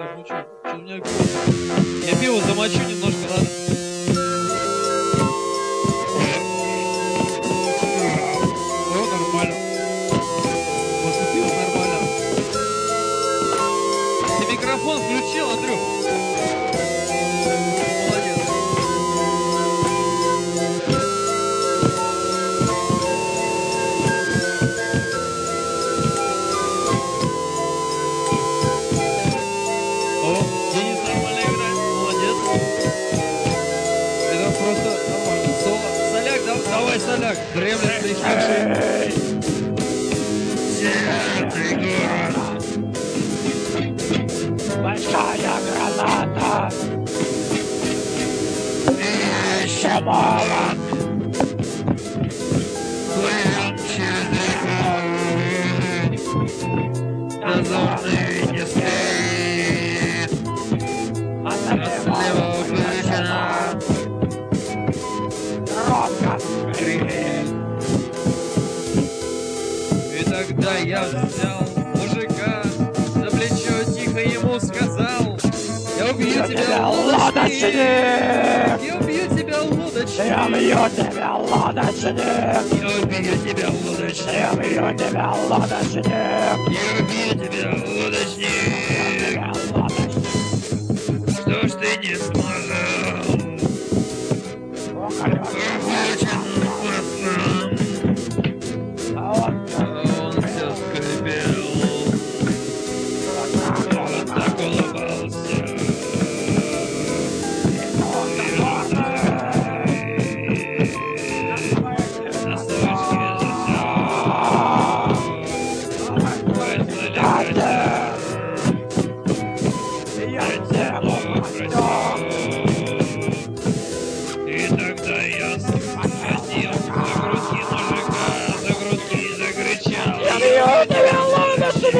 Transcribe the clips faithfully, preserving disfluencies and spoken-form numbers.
Так, ну что, что у меня пиво? Я пиво замочу немножко, ладно? О, нормально. Поступило нормально. Ты микрофон включил, Андрюх? Молодец. О, Денис нормально играет, молодец. Это просто нормально. Соло. Соляк, да, давай, Соляк. Дремлет, пришедший. Северный город. Большая граната. И еще молот. Дозорный не спит. А слева включена. Робко гремит. И тогда я взял мужика за плечо, тихо ему сказал: я убью тебя, лодочник! Я убью тебя, лодочник! Я убью тебя, лодочник! Я убью тебя, лодочник! Я убью тебя, лодочник! Я убью тебя, лодочник! Что ж ты не смогал? Охвачен хвостом, А он а он все скрипел, вот так улыбался. На строчке и тогда я схватил за грудки мужика, за грудки и закричал: я бью тебя, лодочник!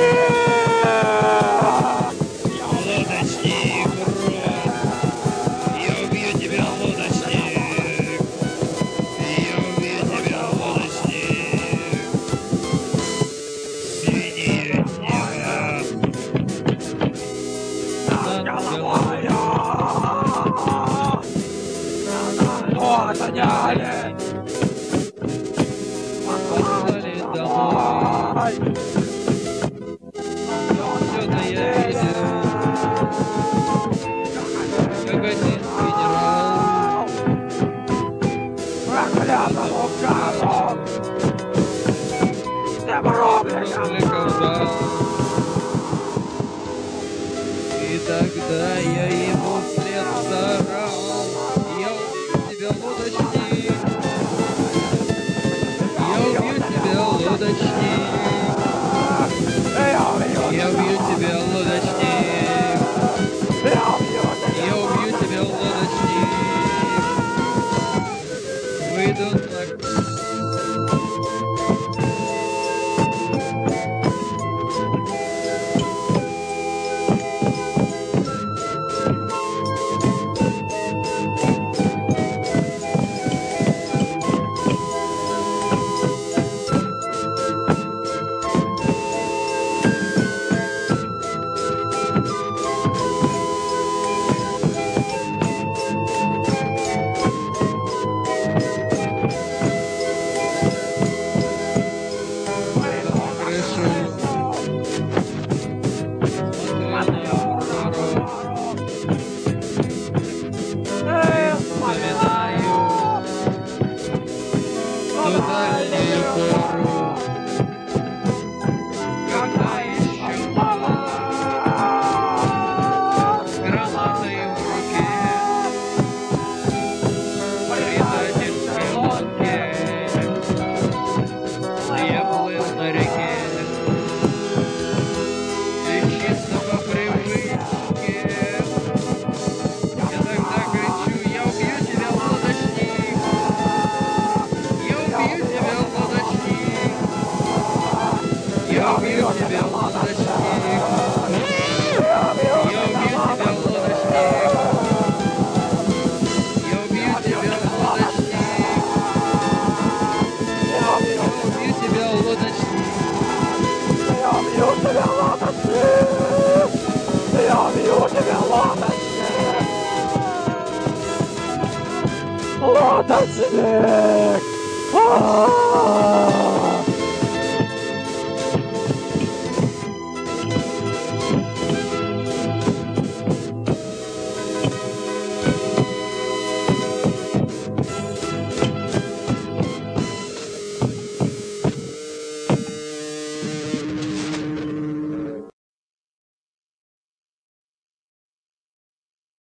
лодочник, урод! Я убью тебя, лодочник! Я убью тебя, лодочник! Свинья нега! Над головой! Вот они! Послали домой! Все-то я видел, как один генерал Проклятому гаду! Ты проклятым! прокликал. И тогда я ему вслед заорал: я убью тебя, лодочник! Я убью тебя, лодочник! Я убью тебя, лодочник! Я убью тебя, лодочник! Выйду на... убью тебя, лодочник! Лодочник!